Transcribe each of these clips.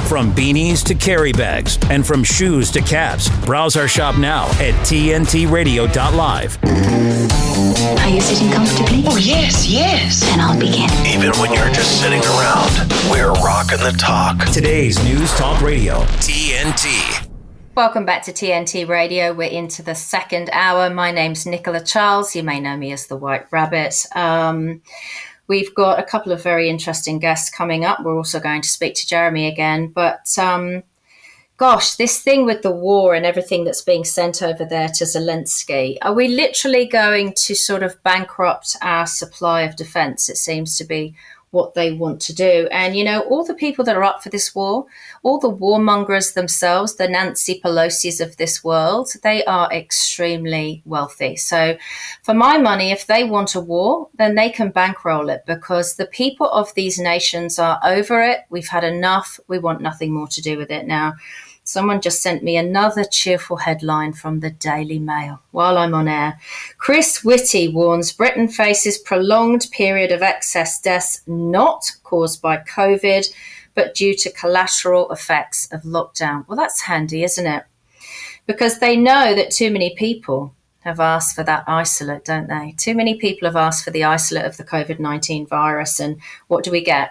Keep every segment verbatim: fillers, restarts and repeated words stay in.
From beanies to carry bags and from shoes to caps, browse our shop now at T N T radio dot live. Are you sitting comfortably? Oh, yes, yes. Then I'll begin. Even when you're just sitting around, we're rocking the talk. Today's News Talk Radio, T N T. Welcome back to T N T Radio. We're into the second hour. My name's Nicola Charles. You may know me as the White Rabbit. Um, we've got a couple of very interesting guests coming up. We're also going to speak to Jeremy again. But um, gosh, this thing with the war and everything that's being sent over there to Zelensky, are we literally going to sort of bankrupt our supply of defense? It seems to be what they want to do. And, you know, all the people that are up for this war, all the warmongers themselves, the Nancy Pelosi's of this world, they are extremely wealthy. So for my money, if they want a war, then they can bankroll it because the people of these nations are over it. We've had enough. We want nothing more to do with it now. Someone just sent me another cheerful headline from the Daily Mail while I'm on air. Chris Whitty warns Britain faces prolonged period of excess deaths not caused by COVID, but due to collateral effects of lockdown. Well, that's handy, isn't it? Because they know that too many people have asked for that isolate, don't they? Too many people have asked for the isolate of the COVID nineteen virus. And what do we get?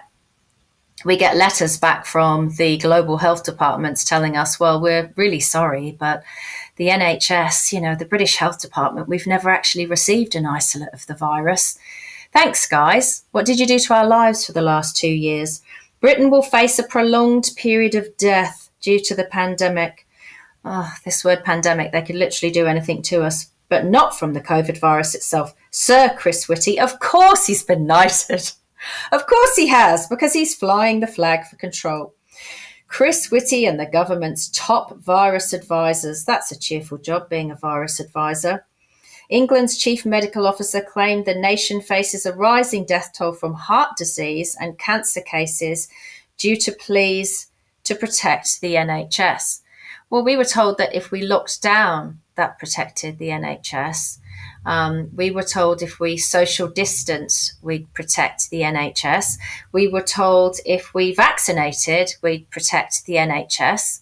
We get letters back from the global health departments telling us, well, we're really sorry, but the N H S, you know, the British Health Department, we've never actually received an isolate of the virus. Thanks, guys. What did you do to our lives for the last two years? Britain will face a prolonged period of death due to the pandemic. Oh, this word pandemic, they could literally do anything to us, but not from the COVID virus itself. Sir Chris Whitty, of course he's been knighted. Of course he has, because he's flying the flag for control. Chris Whitty and the government's top virus advisors. That's a cheerful job, being a virus advisor. England's chief medical officer claimed the nation faces a rising death toll from heart disease and cancer cases due to pleas to protect the N H S. Well, we were told that if we locked down, that protected the N H S. Um, we were told if we social distance, we'd protect the N H S. We were told if we vaccinated, we'd protect the N H S.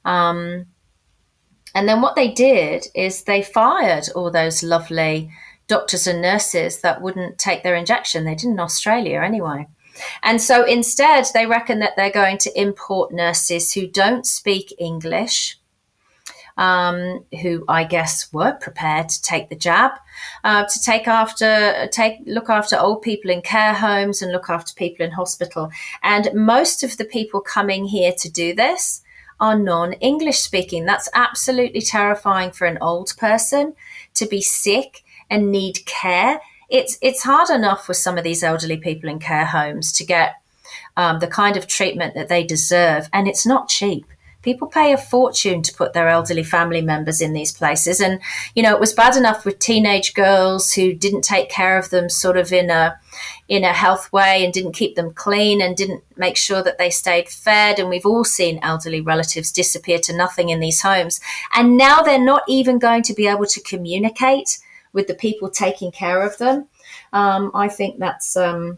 Um, and then what they did is they fired all those lovely doctors and nurses that wouldn't take their injection. They did in Australia anyway. And so instead, they reckon that they're going to import nurses who don't speak English, Um, who I guess were prepared to take the jab, uh, to take after, take look after old people in care homes and look after people in hospital. And most of the people coming here to do this are non-English speaking. That's absolutely terrifying for an old person to be sick and need care. It's it's hard enough with some of these elderly people in care homes to get um, the kind of treatment that they deserve, and it's not cheap. People pay a fortune to put their elderly family members in these places. And, you know, it was bad enough with teenage girls who didn't take care of them sort of in a in a health way and didn't keep them clean and didn't make sure that they stayed fed. And we've all seen elderly relatives disappear to nothing in these homes. And now they're not even going to be able to communicate with the people taking care of them. Um, I think that's um,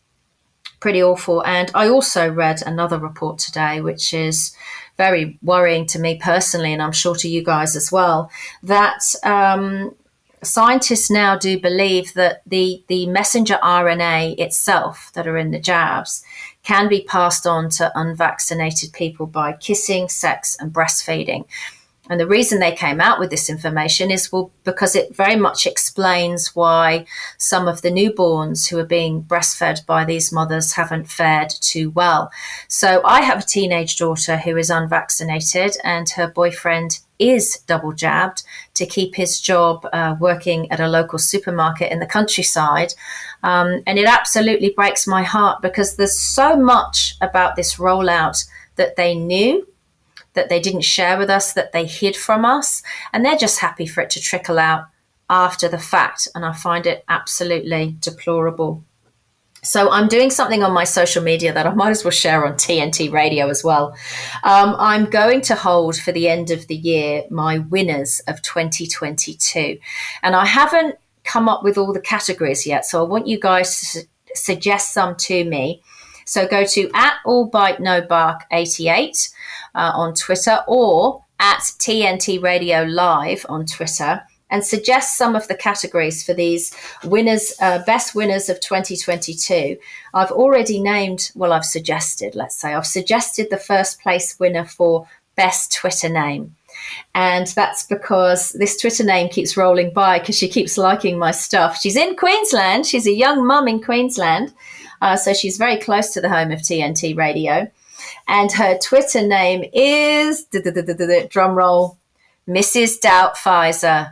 pretty awful. And I also read another report today, which is very worrying to me personally, and I'm sure to you guys as well, that um, scientists now do believe that the, the messenger R N A itself that are in the jabs can be passed on to unvaccinated people by kissing, sex, and breastfeeding. And the reason they came out with this information is well because it very much explains why some of the newborns who are being breastfed by these mothers haven't fared too well. So I have a teenage daughter who is unvaccinated and her boyfriend is double jabbed to keep his job uh, working at a local supermarket in the countryside. Um, and it absolutely breaks my heart because there's so much about this rollout that they knew, that they didn't share with us, that they hid from us, and they're just happy for it to trickle out after the fact. And I find it absolutely deplorable. So I'm doing something on my social media that I might as well share on T N T Radio as well. Um, I'm going to hold for the end of the year my winners of twenty twenty-two. And I haven't come up with all the categories yet, so I want you guys to su- suggest some to me. So go to at all bite no bark eighty-eight uh, on Twitter, or at T N T Radio Live on Twitter, and suggest some of the categories for these winners, uh, best winners of twenty twenty-two. I've already named, well, I've suggested, let's say, I've suggested the first place winner for best Twitter name. And that's because this Twitter name keeps rolling by because she keeps liking my stuff. She's in Queensland. She's a young mum in Queensland. Uh, so she's very close to the home of T N T Radio. And her Twitter name is, drum roll, Missus Doubtfire.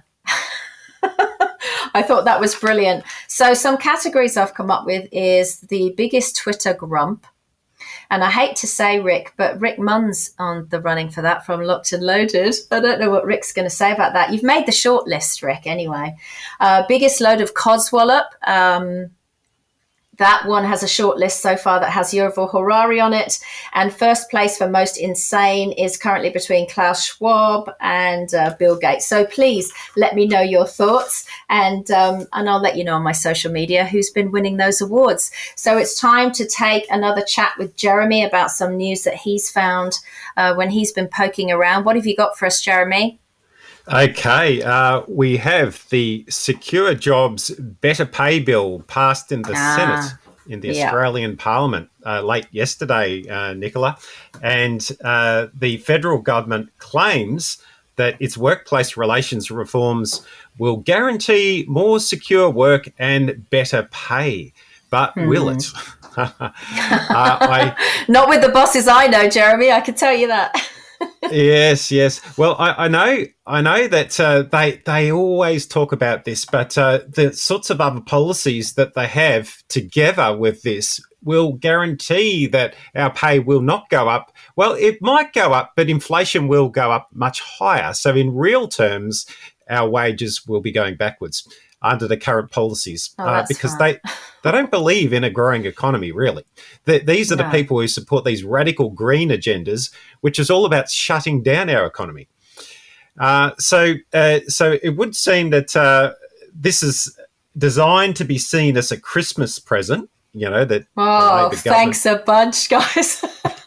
I thought that was brilliant. So some categories I've come up with is the biggest Twitter grump. And I hate to say Rick, but Rick Munn's on the running for that from Locked and Loaded. I don't know what Rick's going to say about that. You've made the short list, Rick, anyway. Uh, biggest load of codswallop. Um, that one has a short list so far that has Yuval Harari on it. And first place for most insane is currently between Klaus Schwab and uh, Bill Gates. So please let me know your thoughts, and um, and I'll let you know on my social media who's been winning those awards. So it's time to take another chat with Jeremy about some news that he's found uh, when he's been poking around. What have you got for us, Jeremy? Okay, uh, we have the Secure Jobs Better Pay Bill passed in the ah, Senate in the yeah. Australian Parliament uh, late yesterday, uh, Nicola. And uh, the federal government claims that its workplace relations reforms will guarantee more secure work and better pay. But hmm. will it? uh, I, Not with the bosses I know, Jeremy, I can tell you that. yes, yes. Well, I, I know, I know that uh, they they always talk about this, but uh, the sorts of other policies that they have together with this will guarantee that our pay will not go up. Well, it might go up, but inflation will go up much higher. So, in real terms, our wages will be going backwards under the current policies oh, uh, because they, they don't believe in a growing economy, really. The, these are no. the people who support these radical green agendas, which is all about shutting down our economy. Uh, so uh, so it would seem that uh, this is designed to be seen as a Christmas present, you know, that oh, thanks a bunch, guys.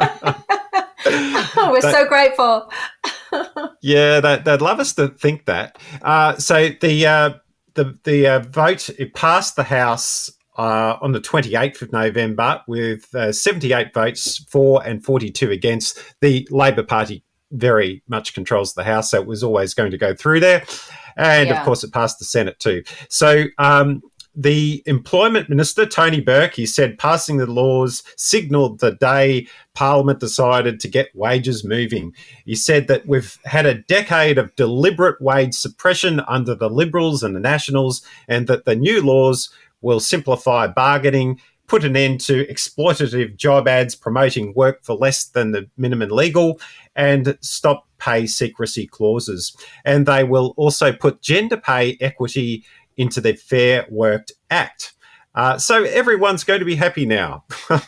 oh, we're but, so grateful. yeah, they, they'd love us to think that. Uh, so the... Uh, The the uh, vote, it passed the House uh, on the twenty-eighth of November with uh, seventy-eight votes for and forty-two against. The Labor Party very much controls the House, so it was always going to go through there. And, yeah. of course, it passed the Senate too. So um, the Employment Minister, Tony Burke, he said passing the laws signalled the day Parliament decided to get wages moving. He said that we've had a decade of deliberate wage suppression under the Liberals and the Nationals, and that the new laws will simplify bargaining, put an end to exploitative job ads promoting work for less than the minimum legal, and stop pay secrecy clauses. And they will also put gender pay equity into the Fair Work Act. Uh, so everyone's going to be happy now.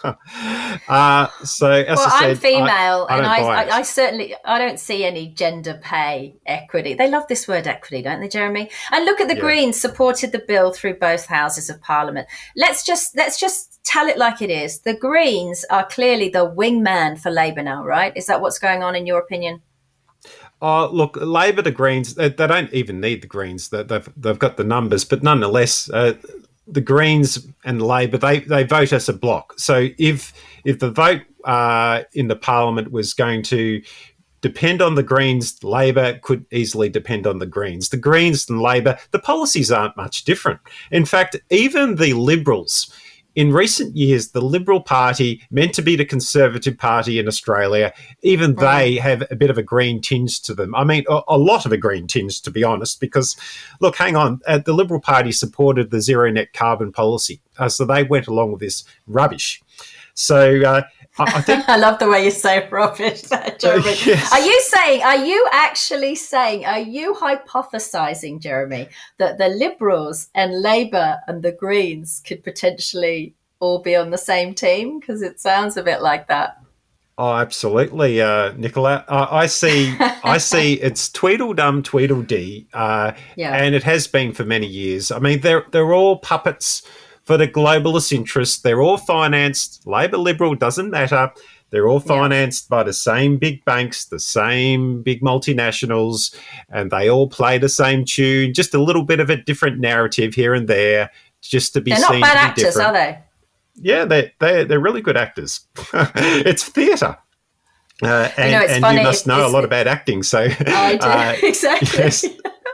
uh, so as well, I said, I'm female, I, I and I, I, I certainly I don't see any gender pay equity. They love this word equity, don't they, Jeremy? And look at the yeah. Greens supported the bill through both houses of Parliament. Let's just let's just tell it like it is. The Greens are clearly the wingman for Labour now, right? Is that what's going on in your opinion? Oh, look, Labor, the Greens, they, they don't even need the Greens. They, they've they've got the numbers, but nonetheless. Uh, The Greens and Labor, they, they vote as a bloc. So if if the vote uh, in the Parliament was going to depend on the Greens, Labor could easily depend on the Greens. The Greens and Labor, the policies aren't much different. In fact, even the Liberals, in recent years, the Liberal Party, meant to be the Conservative Party in Australia, even they have a bit of a green tinge to them. I mean, a, a lot of a green tinge, to be honest, because, look, hang on, uh, the Liberal Party supported the zero net carbon policy, uh, so they went along with this rubbish. So uh, I, I think... I love the way you say rubbish, Jeremy. Uh, yes. Are you saying, are you actually saying, are you hypothesising, Jeremy, that the Liberals and Labour and the Greens could potentially all be on the same team? Because it sounds a bit like that. Oh, absolutely, uh, Nicola. Uh, I see I see it's Tweedledum, Tweedledee, uh, yeah. and it has been for many years. I mean, they're, they're all puppets for the globalist interests. They're all financed, Labor, Liberal, doesn't matter. They're all financed yeah. by the same big banks, the same big multinationals, and they all play the same tune, just a little bit of a different narrative here and there, just to be They're seen not bad to be actors, different. are they? Yeah, they're, they're, they're really good actors. It's theatre. Uh, and you know, it's and funny. you must know it's, a lot about acting. So I do, uh, exactly. Yes.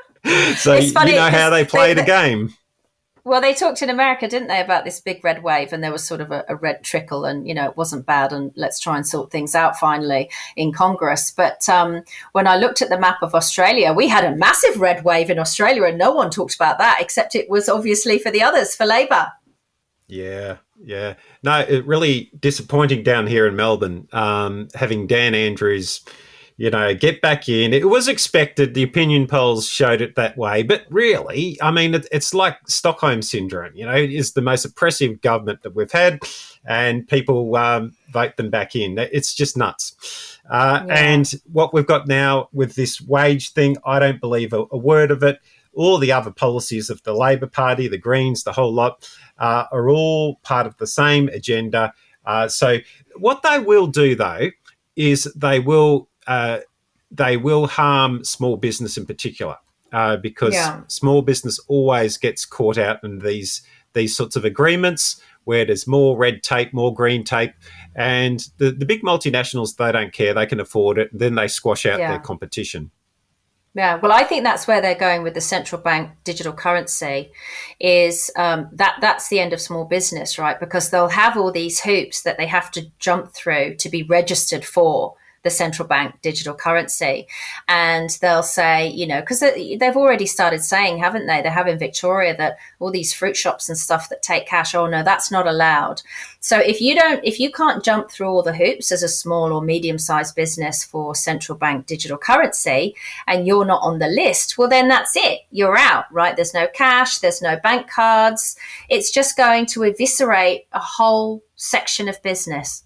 So It's funny, you know how they play they, the game. Well, they talked in America, didn't they, about this big red wave, and there was sort of a, a red trickle, and, you know, it wasn't bad, and let's try and sort things out finally in Congress. But um, when I looked at the map of Australia, we had a massive red wave in Australia, and no one talked about that, except it was obviously for the others, for Labor. Yeah, yeah. No, it really disappointing down here in Melbourne, um, having Dan Andrews, you know, get back in. It was expected. The opinion polls showed it that way. But really, I mean, it, it's like Stockholm Syndrome, you know, it is the most oppressive government that we've had, and people um, vote them back in. It's just nuts. Uh, yeah. And what we've got now with this wage thing, I don't believe a, a word of it. All the other policies of the Labor Party, the Greens, the whole lot, uh, are all part of the same agenda. Uh, so what they will do, though, is they will uh, they will harm small business in particular, uh, because yeah. small business always gets caught out in these these sorts of agreements where there's more red tape, more green tape, and the, the big multinationals, they don't care, they can afford it, and then they squash out yeah. their competition. Yeah, well, I think that's where they're going with the central bank digital currency, is um, that that's the end of small business, right? Because they'll have all these hoops that they have to jump through to be registered for the central bank digital currency. And they'll say, you know, because they've already started saying, haven't they? They have in Victoria that all these fruit shops and stuff that take cash, oh no, that's not allowed. So if you don't, if you can't jump through all the hoops as a small or medium-sized business for central bank digital currency, and you're not on the list, well, then that's it. You're out, right? There's no cash, there's no bank cards. It's just going to eviscerate a whole section of business.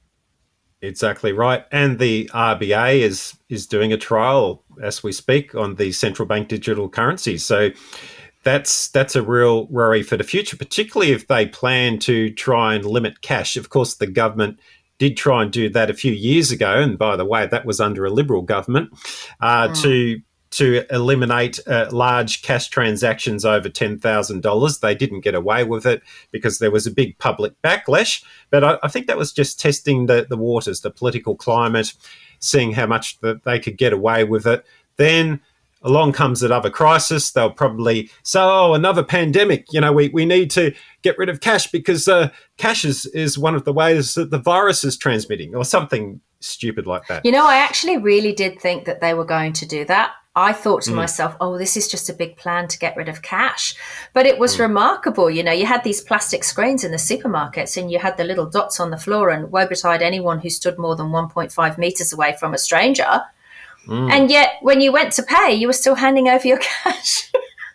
Exactly right. And the R B A is is doing a trial as we speak on the central bank digital currency. So that's that's a real worry for the future, particularly if they plan to try and limit cash. Of course, the government did try and do that a few years ago. And by the way, that was under a Liberal government, uh, mm. to to eliminate uh, large cash transactions over ten thousand dollars. They didn't get away with it because there was a big public backlash. But I, I think that was just testing the, the waters, the political climate, seeing how much that they could get away with it. Then along comes another crisis. They'll probably say, oh, another pandemic. You know, we, we need to get rid of cash because uh, cash is, is one of the ways that the virus is transmitting, or something stupid like that. You know, I actually really did think that they were going to do that. I thought to mm. myself, oh, this is just a big plan to get rid of cash. But it was mm. remarkable. You know, you had these plastic screens in the supermarkets and you had the little dots on the floor, and woe betide anyone who stood more than one point five metres away from a stranger. Mm. And yet when you went to pay, you were still handing over your cash.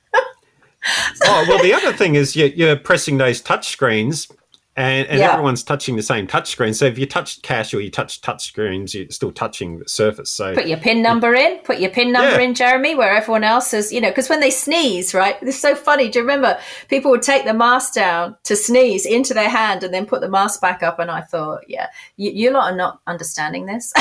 Oh, well, the other thing is you're, you're pressing those touch screens, and, and yeah. everyone's touching the same touch screen. So if you touch cash or you touch touch screens, you're still touching the surface. So put your PIN number in, put your PIN number yeah. in, Jeremy, where everyone else is, you know, because when they sneeze, right, it's so funny. Do you remember people would take the mask down to sneeze into their hand and then put the mask back up? And I thought, yeah, you, you lot are not understanding this.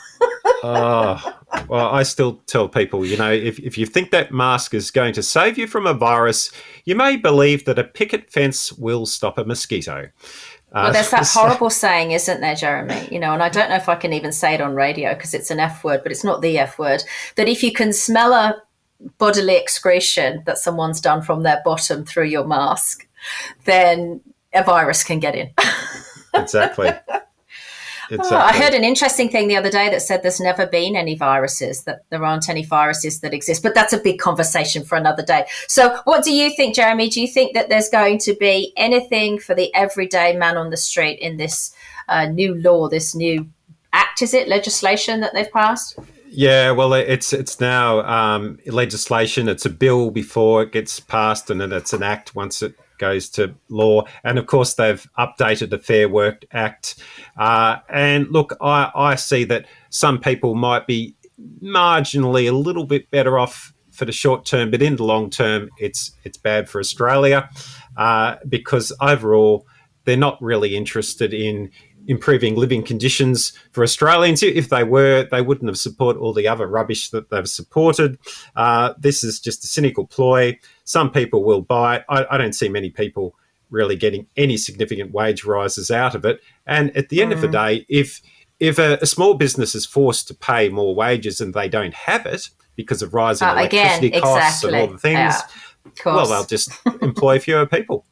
Oh, well, I still tell people, you know, if, if you think that mask is going to save you from a virus, you may believe that a picket fence will stop a mosquito. Uh, well, there's that horrible saying, isn't there, Jeremy? You know, and I don't know if I can even say it on radio because it's an F word, but it's not the F word, that if you can smell a bodily excretion that someone's done from their bottom through your mask, then a virus can get in. Exactly. Exactly. Oh, I heard an interesting thing the other day that said there's never been any viruses, that there aren't any viruses that exist. But that's a big conversation for another day. So what do you think, Jeremy? Do you think that there's going to be anything for the everyday man on the street in this uh, new law, this new act, is it, legislation that they've passed? Yeah, well, it's it's now um, legislation. It's a bill before it gets passed, and then it's an act once it goes to law. And of course, they've updated the Fair Work Act. Uh, and look, I, I see that some people might be marginally a little bit better off for the short term, but in the long term, it's it's bad for Australia uh, because overall they're not really interested in improving living conditions for Australians. If they were, they wouldn't have supported all the other rubbish that they've supported. Uh, this is just a cynical ploy. Some people will buy it. I, I don't see many people really getting any significant wage rises out of it. And at the end mm. of the day, if if a, a small business is forced to pay more wages and they don't have it because of rising uh, electricity again, exactly. costs and all the things, yeah, well, they'll just employ fewer people.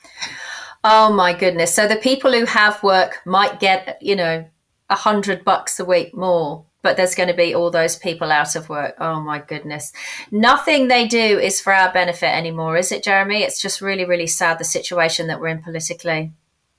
Oh, my goodness. So the people who have work might get, you know, a hundred bucks a week more, but there's going to be all those people out of work. Oh, my goodness. Nothing they do is for our benefit anymore, is it, Jeremy? It's just really, really sad, the situation that we're in politically.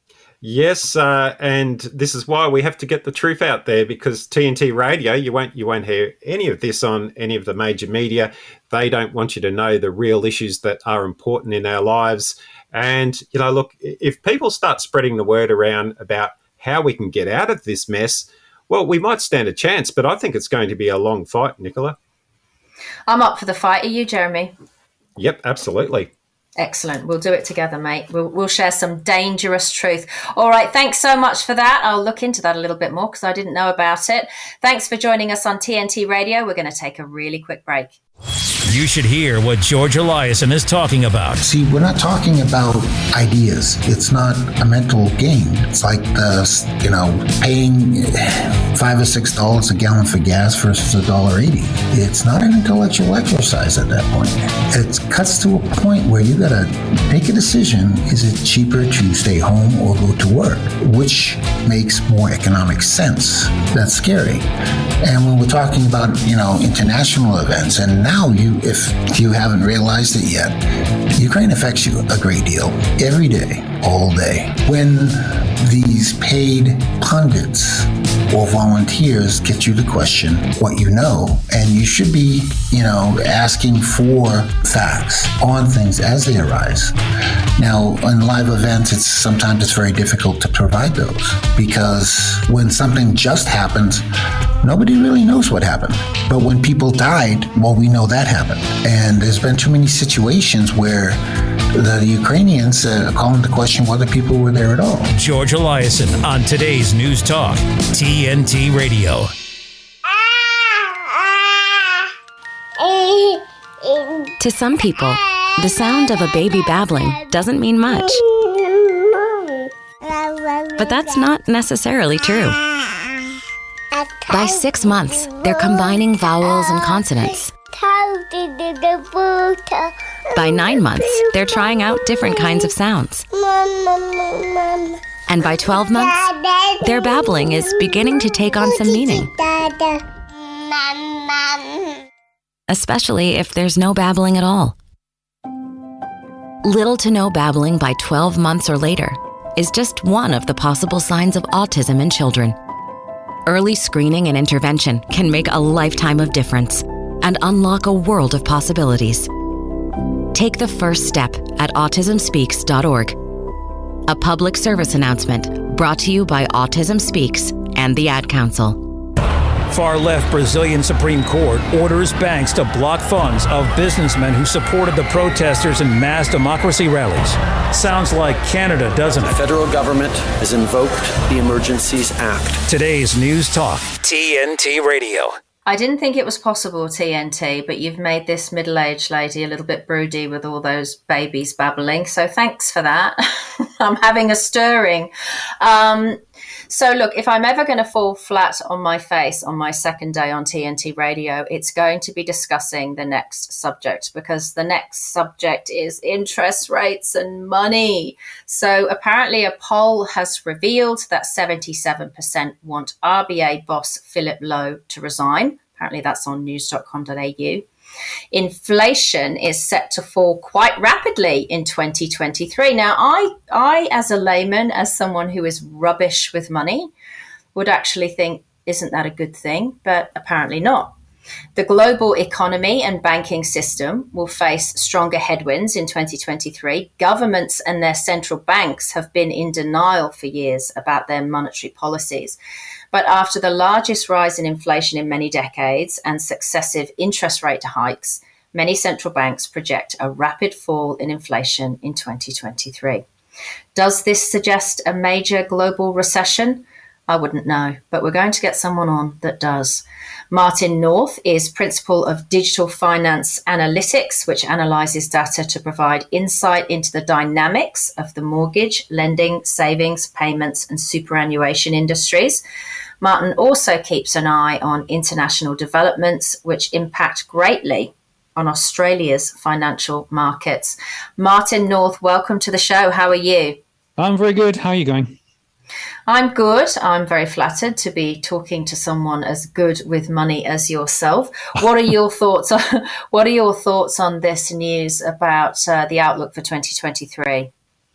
Yes, uh, and this is why we have to get the truth out there, because T N T Radio, you won't you won't hear any of this on any of the major media. They don't want you to know the real issues that are important in our lives. And, you know, look, if people start spreading the word around about how we can get out of this mess, well, we might stand a chance, but I think it's going to be a long fight, Nicola. I'm up for the fight. Are you, Jeremy? Yep, absolutely. Excellent. We'll do it together, mate. We'll, we'll share some dangerous truth. All right. Thanks so much for that. I'll look into that a little bit more because I didn't know about it. Thanks for joining us on T N T Radio. We're going to take a really quick break. You should hear what George Eliason is talking about. See, we're not talking about ideas. It's not a mental game. It's like the, you know, paying five or six dollars a gallon for gas versus a dollar eighty. It's not an intellectual exercise at that point. It cuts to a point where you got to make a decision. Is it cheaper to stay home or go to work? Which makes more economic sense? That's scary. And when we're talking about, you know, international events, and now you, if you haven't realized it yet, Ukraine affects you a great deal, every day, all day. When these paid pundits or volunteers get you to question what you know, and you should be, you know, asking for facts on things as they arise. Now, in live events, it's sometimes it's very difficult to provide those, because when something just happens, nobody really knows what happened. But when people died, well, we know that happened. And there's been too many situations where the Ukrainians uh, call into question whether people were there at all. George Eliason on today's News Talk, T N T Radio. To some people, the sound of a baby babbling doesn't mean much. But that's not necessarily true. By six months, they're combining vowels and consonants. By nine months, they're trying out different kinds of sounds. And by twelve months, their babbling is beginning to take on some meaning. Especially if there's no babbling at all. Little to no babbling by twelve months or later is just one of the possible signs of autism in children. Early screening and intervention can make a lifetime of difference and unlock a world of possibilities. Take the first step at autism speaks dot org. A public service announcement brought to you by Autism Speaks and the Ad Council. Far-left Brazilian Supreme Court orders banks to block funds of businessmen who supported the protesters in mass democracy rallies. Sounds like Canada, doesn't it? The federal government has invoked the Emergencies Act. Today's News Talk, T N T Radio. I didn't think it was possible, T N T, but you've made this middle-aged lady a little bit broody with all those babies babbling. So thanks for that. I'm having a stirring. Um, so look, if I'm ever going to fall flat on my face on my second day on T N T Radio, it's going to be discussing the next subject, because the next subject is interest rates and money. So apparently a poll has revealed that seventy-seven percent want R B A boss Philip Lowe to resign. Apparently that's on news dot com dot a u. Inflation is set to fall quite rapidly in twenty twenty-three. Now, I, I, as a layman, as someone who is rubbish with money, would actually think, isn't that a good thing? But apparently not. The global economy and banking system will face stronger headwinds in twenty twenty-three. Governments and their central banks have been in denial for years about their monetary policies. But after the largest rise in inflation in many decades and successive interest rate hikes, many central banks project a rapid fall in inflation in twenty twenty-three. Does this suggest a major global recession? I wouldn't know, but we're going to get someone on that does. Martin North is Principal of Digital Finance Analytics, which analyzes data to provide insight into the dynamics of the mortgage, lending, savings, payments, and superannuation industries. Martin also keeps an eye on international developments, which impact greatly on Australia's financial markets. Martin North, welcome to the show. How are you? I'm very good. How are you going? I'm good. I'm very flattered to be talking to someone as good with money as yourself. What are your thoughts on, what are your thoughts on this news about uh, the outlook for twenty twenty-three?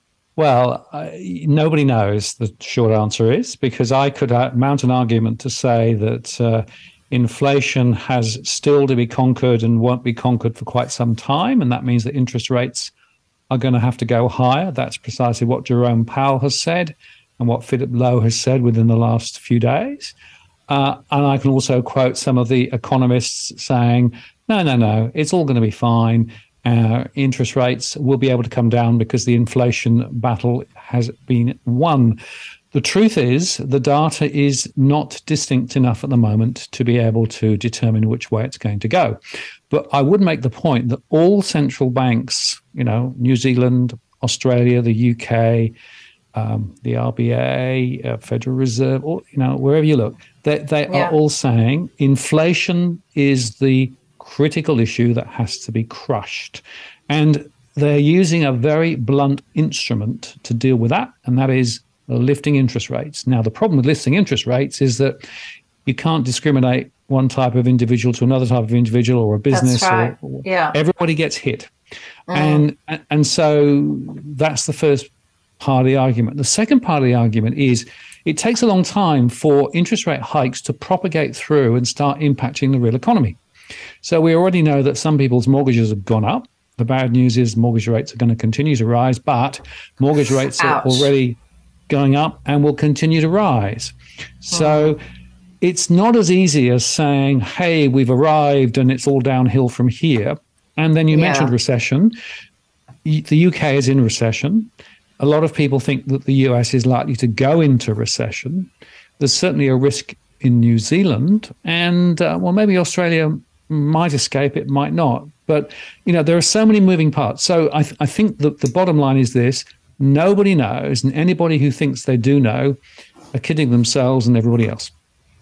Well, uh, nobody knows, the short answer is, because I could uh, mount an argument to say that uh, inflation has still to be conquered and won't be conquered for quite some time, and that means that interest rates are going to have to go higher. That's precisely what Jerome Powell has said and what Philip Lowe has said within the last few days. Uh, and I can also quote some of the economists saying, no, no, no, it's all going to be fine. Uh, interest rates will be able to come down because the inflation battle has been won. The truth is, the data is not distinct enough at the moment to be able to determine which way it's going to go. But I would make the point that all central banks, you know, New Zealand, Australia, the U K, um, the R B A, uh, Federal Reserve, or, you know, wherever you look, they, they yeah. are all saying inflation is the critical issue that has to be crushed. And they're using a very blunt instrument to deal with that, and that is lifting interest rates. Now, the problem with lifting interest rates is that you can't discriminate one type of individual to another type of individual or a business. That's right. or, or yeah. Everybody gets hit. Mm. And, and so that's the first part of the argument. The second part of the argument is it takes a long time for interest rate hikes to propagate through and start impacting the real economy. So we already know that some people's mortgages have gone up. The bad news is mortgage rates are going to continue to rise, but mortgage rates Ouch. are already going up and will continue to rise. So mm. it's not as easy as saying, hey, we've arrived and it's all downhill from here. And then you yeah. mentioned recession. The U K is in recession. A lot of people think that the U S is likely to go into recession. There's certainly a risk in New Zealand. And, uh, well, maybe Australia might escape, it might not. But, you know, there are so many moving parts. So I, th- I think that the bottom line is this: nobody knows, and anybody who thinks they do know are kidding themselves and everybody else.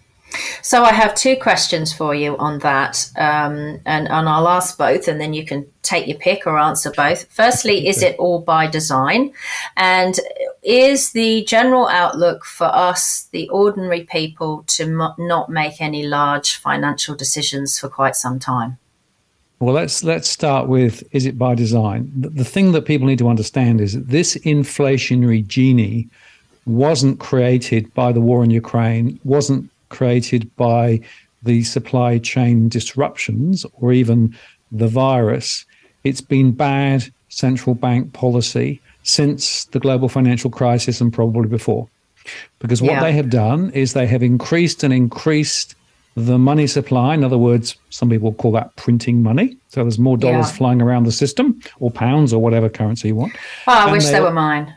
So I have two questions for you on that, um, and, and I'll ask both, and then you can take your pick or answer both. Firstly, is it all by design? And is the general outlook for us, the ordinary people, to m- not make any large financial decisions for quite some time? Well, let's let's start with, is it by design? The, the thing that people need to understand is that this inflationary genie wasn't created by the war in Ukraine, wasn't created by the supply chain disruptions or even the virus. It's been bad central bank policy since the global financial crisis and probably before. Because what yeah. they have done is they have increased and increased the money supply. In other words, some people call that printing money. So there's more dollars yeah. flying around the system, or pounds, or whatever currency you want. Oh, I and wish they, they were mine.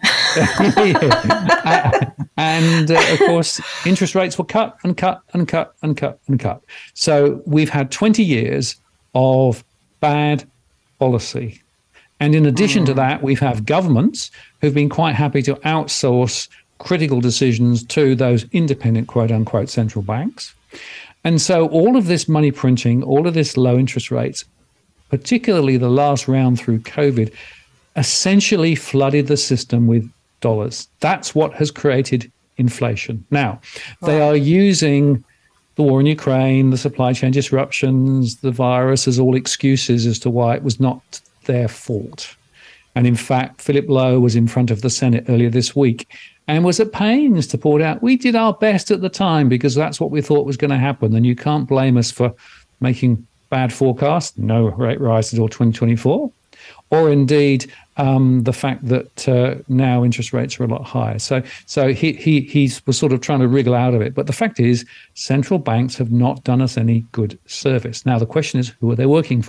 uh, and uh, of course, interest rates were cut and cut and cut and cut and cut. So we've had twenty years of bad policy. And in addition mm. to that, we have governments who've been quite happy to outsource critical decisions to those independent, quote unquote, central banks. And so all of this money printing, all of this low interest rates, particularly the last round through COVID, essentially flooded the system with dollars. That's what has created inflation. Now, they are using the war in Ukraine, the supply chain disruptions, the virus as all excuses as to why it was not their fault. And in fact, Philip Lowe was in front of the Senate earlier this week and was at pains to point out, we did our best at the time because that's what we thought was going to happen. And you can't blame us for making bad forecasts, no rate rise until twenty twenty-four, or indeed um, the fact that uh, now interest rates are a lot higher. So so he, he he was sort of trying to wriggle out of it. But the fact is, central banks have not done us any good service. Now, the question is, who are they working for?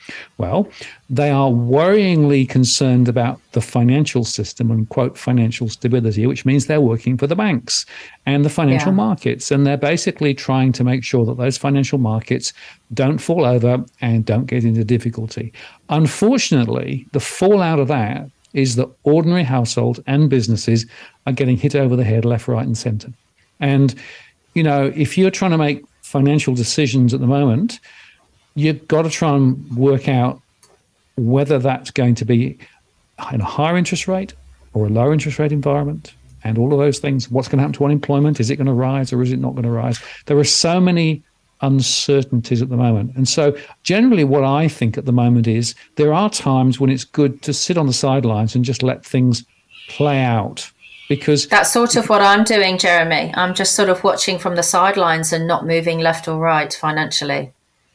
Well, they are worryingly concerned about the financial system and, quote, financial stability, which means they're working for the banks and the financial yeah. markets. And they're basically trying to make sure that those financial markets don't fall over and don't get into difficulty. Unfortunately, the fallout of that is that ordinary households and businesses are getting hit over the head left, right, and center. And, you know, if you're trying to make financial decisions at the moment, you've got to try and work out whether that's going to be in a higher interest rate or a lower interest rate environment and all of those things. What's going to happen to unemployment? Is it going to rise or is it not going to rise? There are so many uncertainties at the moment. And so generally what I think at the moment is there are times when it's good to sit on the sidelines and just let things play out. Because that's sort of what I'm doing, Jeremy. I'm just sort of watching from the sidelines and not moving left or right financially.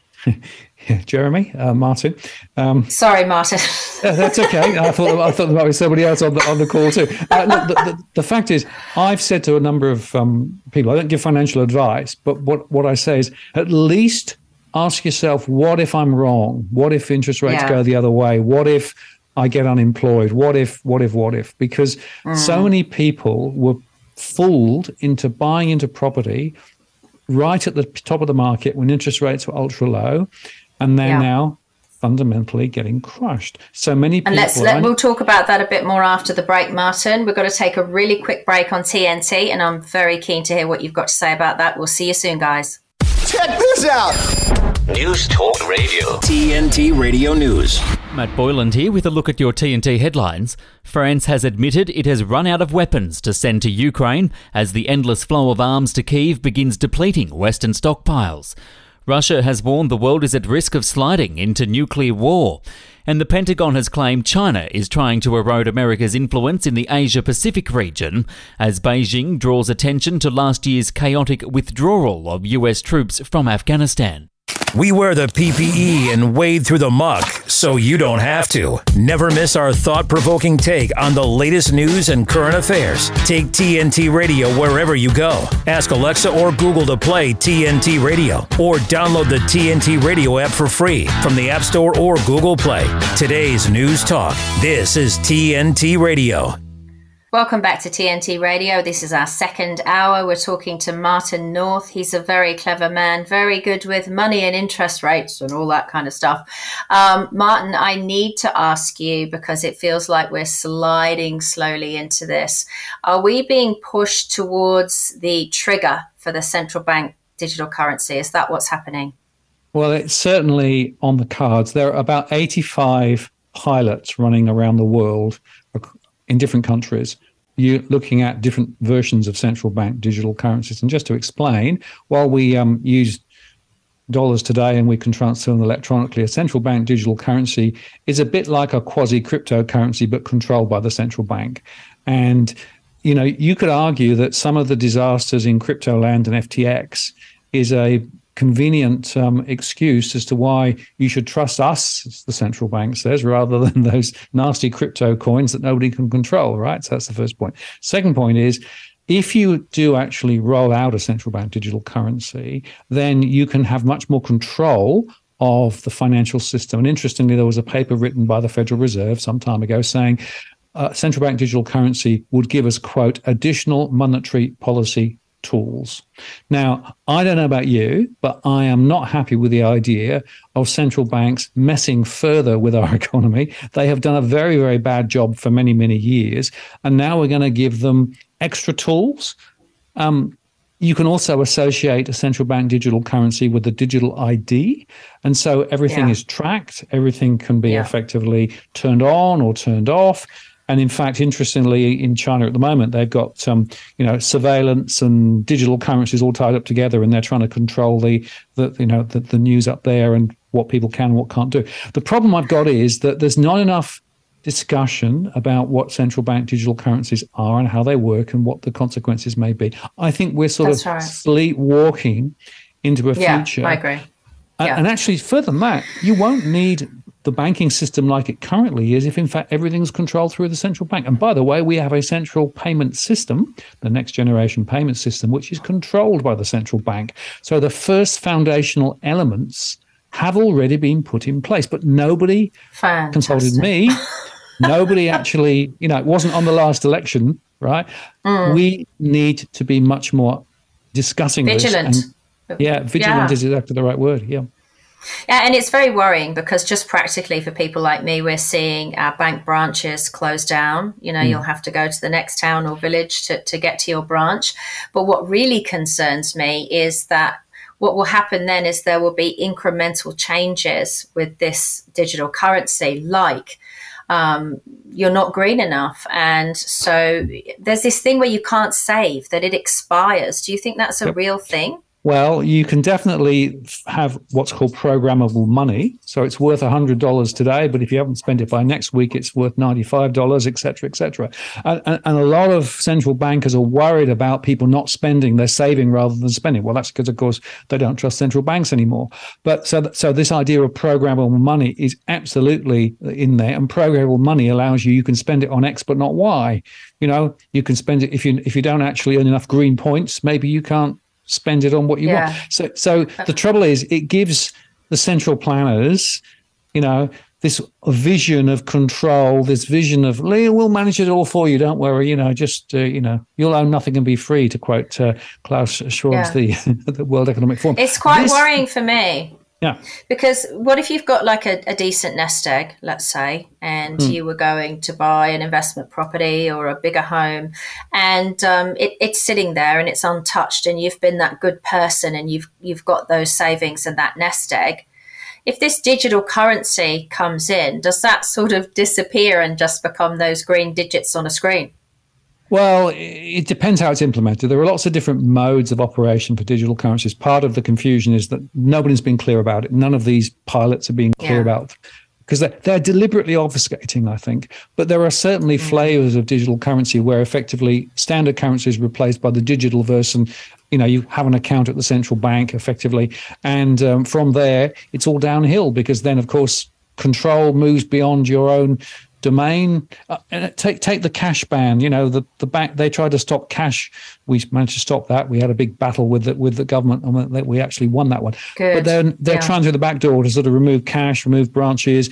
Yeah, Jeremy, uh, Martin. Um, Sorry, Martin. Yeah, that's okay. I thought I thought there might be somebody else on the on the call too. Uh, look, the, the, the fact is, I've said to a number of um, people, I don't give financial advice, but what, what I say is at least ask yourself, what if I'm wrong? What if interest rates yeah. go the other way? What if I get unemployed? What if, what if, what if? Because mm. so many people were fooled into buying into property right at the top of the market when interest rates were ultra low, and they're yeah. now fundamentally getting crushed. So many people. And let's let, we'll talk about that a bit more after the break, Martin. We've got to take a really quick break on T N T, and I'm very keen to hear what you've got to say about that. We'll see you soon, guys. Check this out. News Talk Radio. T N T Radio News. Matt Boyland here with a look at your T N T headlines. France has admitted it has run out of weapons to send to Ukraine as the endless flow of arms to Kyiv begins depleting Western stockpiles. Russia has warned the world is at risk of sliding into nuclear war. And the Pentagon has claimed China is trying to erode America's influence in the Asia-Pacific region as Beijing draws attention to last year's chaotic withdrawal of U S troops from Afghanistan. We wear the P P E and wade through the muck so you don't have to. Never miss our thought-provoking take on the latest news and current affairs. Take T N T Radio wherever you go. Ask Alexa or Google to play T N T Radio or download the T N T Radio app for free from the App Store or Google Play. Today's News Talk. This is T N T Radio. Welcome back to T N T Radio. This is our second hour. We're talking to Martin North. He's a very clever man, very good with money and interest rates and all that kind of stuff. Um, Martin, I need to ask you, because it feels like we're sliding slowly into this. Are we being pushed towards the trigger for the central bank digital currency? Is that what's happening? Well, it's certainly on the cards. There are about eighty-five pilots running around the world in different countries, you're looking at different versions of central bank digital currencies. And just to explain, while we um, use dollars today and we can transfer them electronically, a central bank digital currency is a bit like a quasi-cryptocurrency, but controlled by the central bank. And, you know, you could argue that some of the disasters in crypto land and F T X is a convenient um, excuse as to why you should trust us, as the central bank says, rather than those nasty crypto coins that nobody can control, right? So that's the first point. Second point is, if you do actually roll out a central bank digital currency, then you can have much more control of the financial system. And interestingly, there was a paper written by the Federal Reserve some time ago saying uh, central bank digital currency would give us, quote, additional monetary policy tools. Now, I don't know about you, but I am not happy with the idea of central banks messing further with our economy. They have done a very, very bad job for many, many years. And now we're going to give them extra tools. Um, you can also associate a central bank digital currency with a digital I D. And so everything yeah. is tracked. Everything can be yeah. effectively turned on or turned off. And in fact, interestingly, in China at the moment, they've got um, you know, surveillance and digital currencies all tied up together, and they're trying to control the, the you know the, the news up there and what people can and what can't do. The problem I've got is that there's not enough discussion about what central bank digital currencies are and how they work and what the consequences may be. I think we're sort That's of right. sleepwalking into a yeah, future. I agree. And, yeah. and actually, further than that, you won't need the banking system like it currently is if, in fact, everything's controlled through the central bank. And by the way, we have a central payment system, the next generation payment system, which is controlled by the central bank. So the first foundational elements have already been put in place, but nobody Fantastic. consulted me. Nobody actually, you know, it wasn't on the last election, right? Mm. We need to be much more discussing vigilant. this. And, yeah, vigilant yeah. is exactly the right word. Yeah. Yeah, and it's very worrying because just practically for people like me, we're seeing our bank branches close down. You know, mm. you'll have to go to the next town or village to, to get to your branch. But what really concerns me is that what will happen then is there will be incremental changes with this digital currency, like um, you're not green enough. And so there's this thing where you can't save, that it expires. Do you think that's a yep. real thing? Well, you can definitely have what's called programmable money. So it's worth one hundred dollars today, but if you haven't spent it by next week, it's worth ninety-five dollars, et cetera, et cetera. And, and a lot of central bankers are worried about people not spending, they're saving rather than spending. Well, that's because, of course, they don't trust central banks anymore. But so, so this idea of programmable money is absolutely in there. And programmable money allows you, you can spend it on X, but not Y. You know, you can spend it if you if you don't actually earn enough green points, maybe you can't spend it on what you yeah. want. So so the trouble is it gives the central planners, you know, this vision of control, this vision of, we'll manage it all for you, don't worry, you know, just, uh, you know, you'll own nothing and be free, to quote uh, Klaus Schwab, yeah. the, the World Economic Forum. It's quite this, worrying for me. Yeah. Because what if you've got like a, a decent nest egg, let's say, and mm. you were going to buy an investment property or a bigger home, and um, it, it's sitting there and it's untouched, and you've been that good person and you've you've got those savings and that nest egg. If this digital currency comes in, does that sort of disappear and just become those green digits on a screen? Well, it depends how it's implemented. There are lots of different modes of operation for digital currencies. Part of the confusion is that nobody's been clear about it. None of these pilots are being clear yeah. about, because they're, they're deliberately obfuscating, I think. But there are certainly mm. flavors of digital currency where effectively standard currency is replaced by the digital version. You know, you have an account at the central bank effectively. And um, from there, it's all downhill, because then, of course, control moves beyond your own domain. Uh, and take take the cash ban. You know, the the bank, they tried to stop cash. We managed to stop that. We had a big battle with the, with the government, and we actually won that one. Good. But then they're, they're yeah. trying through the back door to sort of remove cash, remove branches.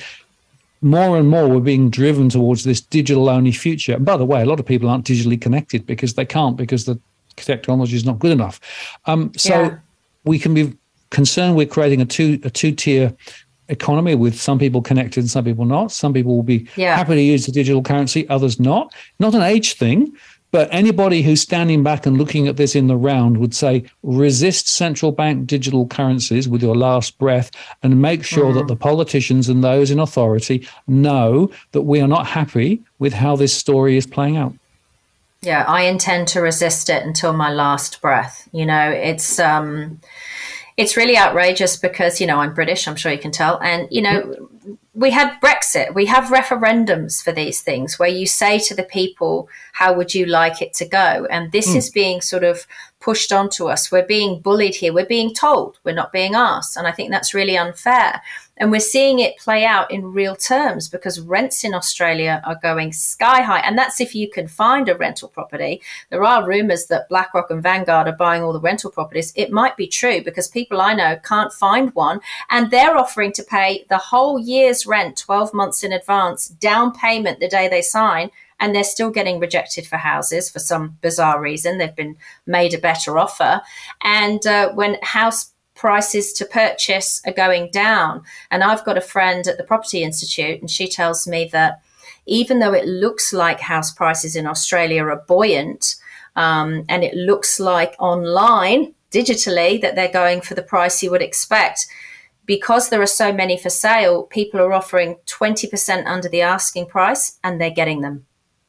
More and more we're being driven towards this digital only future. And by the way, a lot of people aren't digitally connected because they can't, because the technology is not good enough. Um, so yeah. we can be concerned we're creating a two a two tier economy with some people connected and some people not. Some people will be yeah. happy to use the digital currency, others not. Not an age thing, but anybody who's standing back and looking at this in the round would say, resist central bank digital currencies with your last breath, and make sure mm-hmm. that the politicians and those in authority know that we are not happy with how this story is playing out. Yeah, I intend to resist it until my last breath. You know, it's... um It's really outrageous because, you know, I'm British, I'm sure you can tell. And, you know, we had Brexit. We have referendums for these things where you say to the people, how would you like it to go? And this mm. is being sort of pushed onto us. We're being bullied here. We're being told. We're not being asked. And I think that's really unfair. And we're seeing it play out in real terms, because rents in Australia are going sky high. And that's if you can find a rental property. There are rumours that BlackRock and Vanguard are buying all the rental properties. It might be true, because people I know can't find one. And they're offering to pay the whole year's rent twelve months in advance, down payment the day they sign. And they're still getting rejected for houses for some bizarre reason. They've been made a better offer. And uh, when house prices to purchase are going down, and I've got a friend at the Property Institute, and she tells me that even though it looks like house prices in Australia are buoyant, um, and it looks like online, digitally, that they're going for the price you would expect, because there are so many for sale, people are offering twenty percent under the asking price, and they're getting them.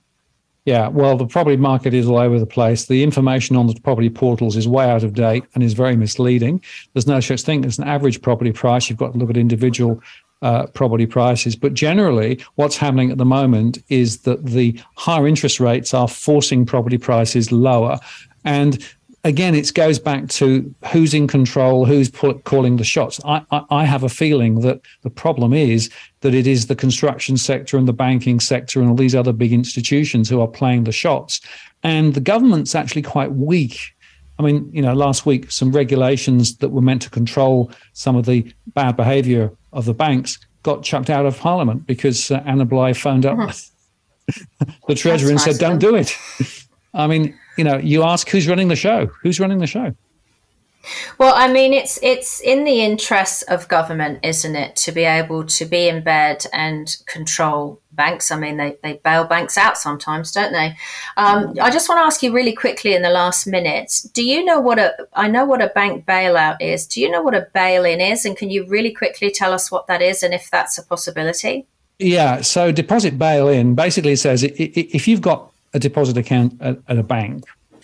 Yeah, well, the property market is all over the place. The information on the property portals is way out of date and is very misleading. There's no such thing as an average property price. You've got to look at individual uh, property prices. But generally, what's happening at the moment is that the higher interest rates are forcing property prices lower. And again, it goes back to who's in control, who's pull, calling the shots. I, I, I have a feeling that the problem is that it is the construction sector and the banking sector and all these other big institutions who are playing the shots. And the government's actually quite weak. I mean, you know, last week, some regulations that were meant to control some of the bad behavior of the banks got chucked out of Parliament because uh, Anna Bligh phoned up mm-hmm. the Treasury That's and said, nice don't do it. I mean, you know, you ask who's running the show? Who's running the show? Well, I mean, it's it's in the interests of government, isn't it, to be able to be in bed and control banks. I mean, they, they bail banks out sometimes, don't they? Um, I just want to ask you really quickly in the last minute, do you know what a, I know what a bank bailout is. Do you know what a bail-in is? And can you really quickly tell us what that is and if that's a possibility? Yeah, so deposit bail-in basically says if you've got a deposit account at, at a bank,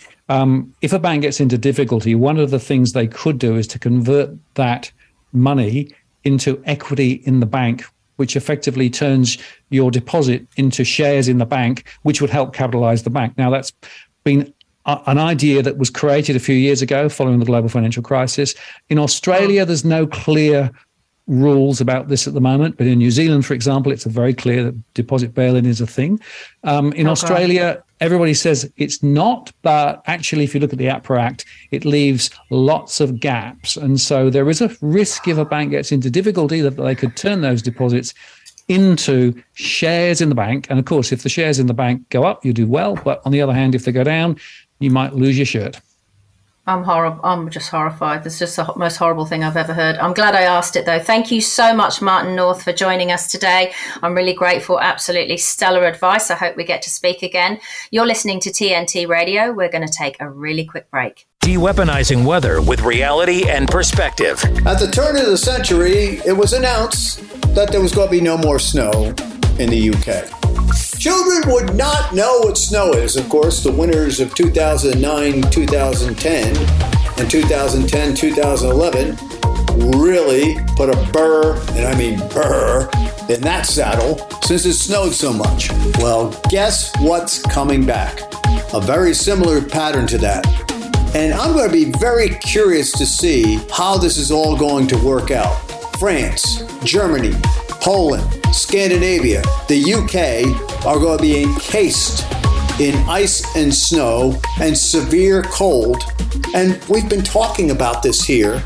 Um, if a bank gets into difficulty, one of the things they could do is to convert that money into equity in the bank, which effectively turns your deposit into shares in the bank, which would help capitalize the bank. Now, that's been a, an idea that was created a few years ago following the global financial crisis. In Australia, there's no clear rules about this at the moment, but in New Zealand, for example, it's very clear that deposit bail-in is a thing. Um, in okay. Australia, everybody says it's not, but actually, if you look at the APRA Act, it leaves lots of gaps. And so there is a risk if a bank gets into difficulty that they could turn those deposits into shares in the bank. And of course, if the shares in the bank go up, you do well. But on the other hand, if they go down, you might lose your shirt. I'm horrible. I'm just horrified. This is just the most horrible thing I've ever heard. I'm glad I asked it, though. Thank you so much, Martin North, for joining us today. I'm really grateful. Absolutely stellar advice. I hope we get to speak again. You're listening to T N T Radio. We're going to take a really quick break. De-weaponizing weather with reality and perspective. At the turn of the century, it was announced that there was going to be no more snow in the U K. Children would not know what snow is. Of course, the winters of two thousand nine, two thousand ten, and two thousand ten, two thousand eleven really put a burr, and I mean burr, in that saddle since it snowed so much. Well, guess what's coming back? A very similar pattern to that. And I'm going to be very curious to see how this is all going to work out. France, Germany, Poland, Scandinavia, the U K are going to be encased in ice and snow and severe cold. And we've been talking about this here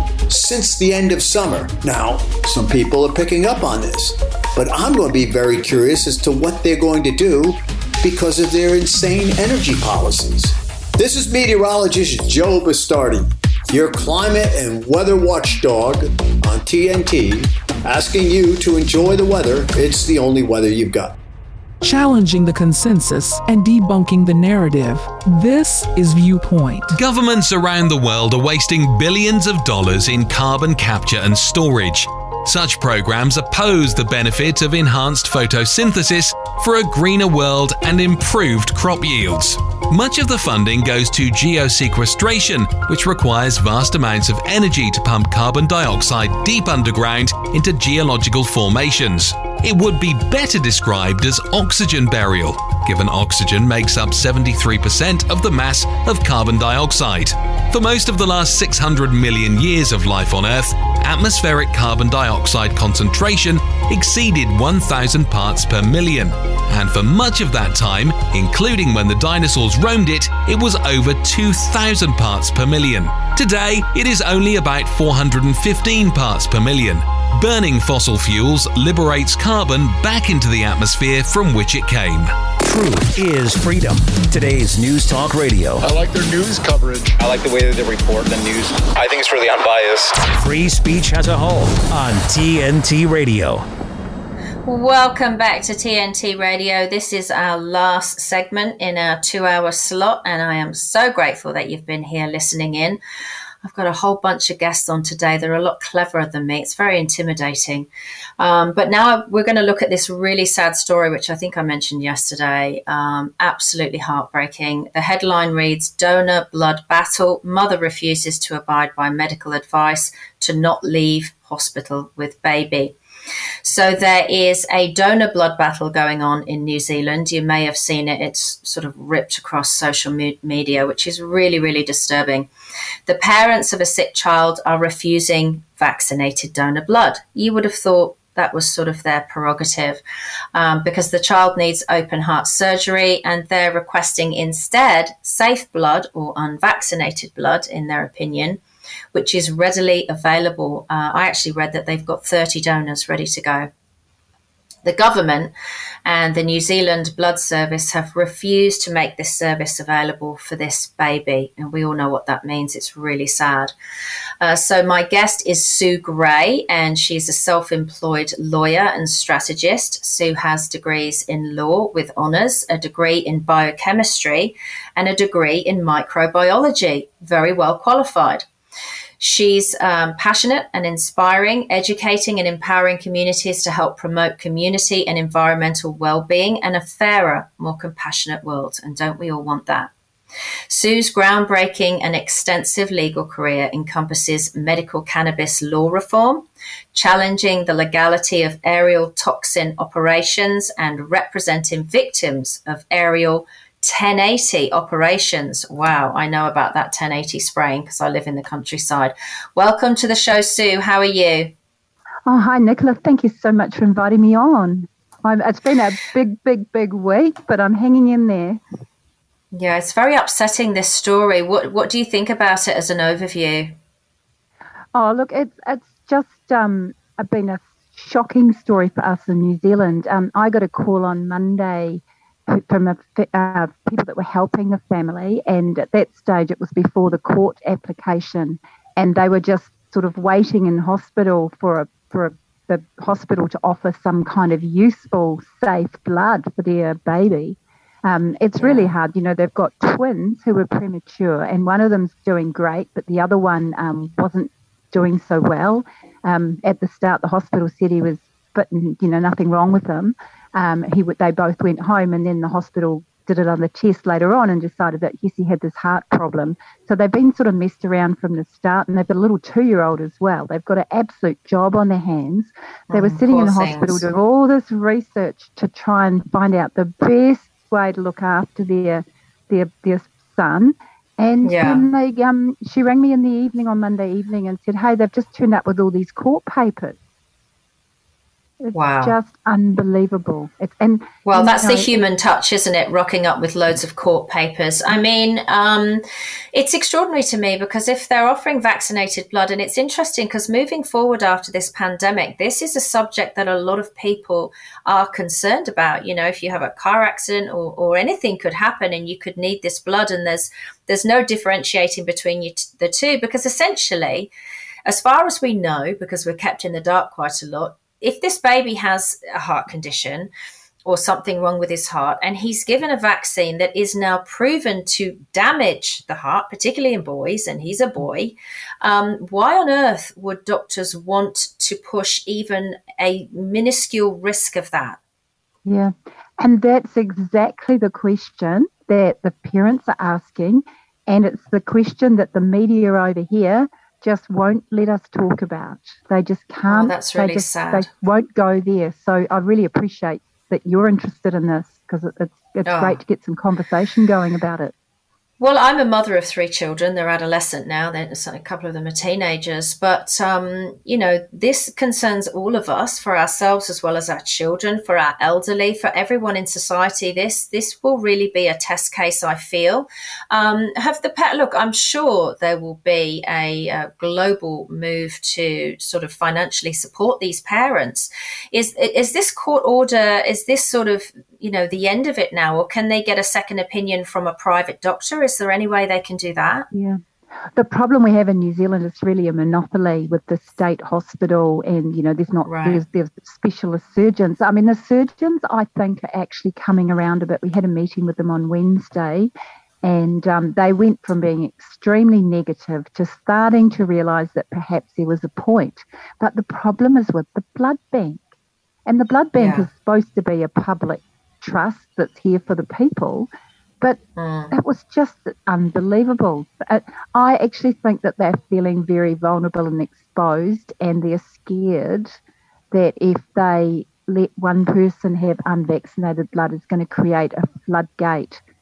since the end of summer. Now, some people are picking up on this, but I'm going to be very curious as to what they're going to do because of their insane energy policies. This is meteorologist Joe Bastardi, your climate and weather watchdog on T N T, asking you to enjoy the weather. It's the only weather you've got. Challenging the consensus and debunking the narrative. This is Viewpoint. Governments around the world are wasting billions of dollars in carbon capture and storage. Such programs oppose the benefit of enhanced photosynthesis for a greener world and improved crop yields. Much of the funding goes to geosequestration, which requires vast amounts of energy to pump carbon dioxide deep underground into geological formations. It would be better described as oxygen burial, given oxygen makes up seventy-three percent of the mass of carbon dioxide. For most of the last six hundred million years of life on Earth, atmospheric carbon dioxide concentration exceeded one thousand parts per million. And for much of that time, including when the dinosaurs roamed it, it was over two thousand parts per million. Today, it is only about four hundred fifteen parts per million. Burning fossil fuels liberates carbon back into the atmosphere from which it came. Truth is freedom. Today's News Talk Radio. I like their news coverage. I like the way that they report the news. I think it's really unbiased. Free speech has a home on T N T Radio. Welcome back to T N T Radio. This is our last segment in our two-hour slot, and I am so grateful that you've been here listening in. I've got a whole bunch of guests on today. They're a lot cleverer than me. It's very intimidating. Um, but now we're going to look at this really sad story, which I think I mentioned yesterday. Um, absolutely heartbreaking. The headline reads, Donor Blood Battle. Mother refuses to abide by medical advice to not leave hospital with baby. So there is a donor blood battle going on in New Zealand. You may have seen it. It's sort of ripped across social me- media, which is really, really disturbing. The parents of a sick child are refusing vaccinated donor blood. You would have thought That was sort of their prerogative, um, because the child needs open heart surgery, and they're requesting instead safe blood or unvaccinated blood, in their opinion, which is readily available. Uh, I actually read that they've got thirty donors ready to go. The government and the New Zealand Blood Service have refused to make this service available for this baby. And we all know what that means. It's really sad. Uh, so my guest is Sue Gray, and she's a self-employed lawyer and strategist. Sue has degrees in law with honours, a degree in biochemistry, and a degree in microbiology. Very well qualified. She's um, passionate and inspiring, educating and empowering communities to help promote community and environmental well-being and a fairer, more compassionate world. And don't we all want that? Sue's groundbreaking and extensive legal career encompasses medical cannabis law reform, challenging the legality of aerial toxin operations, and representing victims of aerial ten eighty operations. Wow, I know about that ten eighty spraying because I live in the countryside. Welcome to the show, Sue. How are you? Oh, hi, Nicola. Thank you so much for inviting me on. I'm, it's been a big, big, big week, but I'm hanging in there. Yeah, it's very upsetting, this story. What What do you think about it as an overview? Oh, look, it's it's just um, been a shocking story for us in New Zealand. Um, I got a call on Monday from a, uh, people that were helping the family, and at that stage it was before the court application, and they were just sort of waiting in hospital for a, for a, the hospital to offer some kind of useful, safe blood for their baby. Um, it's really yeah. hard. You know, they've got twins who were premature, and one of them's doing great, but the other one um, wasn't doing so well. Um, at the start, the hospital said he was fit and, you know, nothing wrong with him. Um, he w- they both went home, and then the hospital did it on the test later on and decided that, yes, he had this heart problem. So they've been sort of messed around from the start, and they've got a little two-year-old as well. They've got an absolute job on their hands. They oh, were sitting in the things. hospital doing all this research to try and find out the best way to look after their their, their son. And yeah. then they, um, she rang me in the evening on Monday evening and said, hey, they've just turned up with all these court papers. It's wow. just unbelievable. It's, and Well, that's know, the human touch, isn't it? Rocking up with loads of court papers. I mean, um, it's extraordinary to me because if they're offering vaccinated blood, and it's interesting because moving forward after this pandemic, this is a subject that a lot of people are concerned about. You know, if you have a car accident or, or anything could happen and you could need this blood, and there's there's no differentiating between you t- the two, because essentially, as far as we know, because we're kept in the dark quite a lot, if this baby has a heart condition or something wrong with his heart, and he's given a vaccine that is now proven to damage the heart, particularly in boys, and he's a boy, um, why on earth would doctors want to push even a minuscule risk of that? Yeah, and that's exactly the question that the parents are asking, and it's the question that the media over here just won't let us talk about. They just can't. Oh, that's really they just, sad. They won't go there. So I really appreciate that you're interested in this, because it's it's oh. great to get some conversation going about it. Well, I'm a mother of three children. They're adolescent now. They're, a couple of them are teenagers. But, um, you know, this concerns all of us, for ourselves as well as our children, for our elderly, for everyone in society. This this will really be a test case, I feel. Um, have the pet look, I'm sure there will be a, a global move to sort of financially support these parents. Is is this court order, is this sort of, you know, the end of it now, or can they get a second opinion from a private doctor? Is there any way they can do that? Yeah. The problem we have in New Zealand is really a monopoly with the state hospital, and, you know, there's not, right. there's, there's specialist surgeons. I mean, the surgeons, I think, are actually coming around a bit. We had a meeting with them on Wednesday, and um, they went from being extremely negative to starting to realise that perhaps there was a point. But the problem is with the blood bank. And the blood bank yeah. is supposed to be a public trust that's here for the people, but mm. that was just unbelievable. I actually think that they're feeling very vulnerable and exposed, and they're scared that if they let one person have unvaccinated blood, it's going to create a floodgate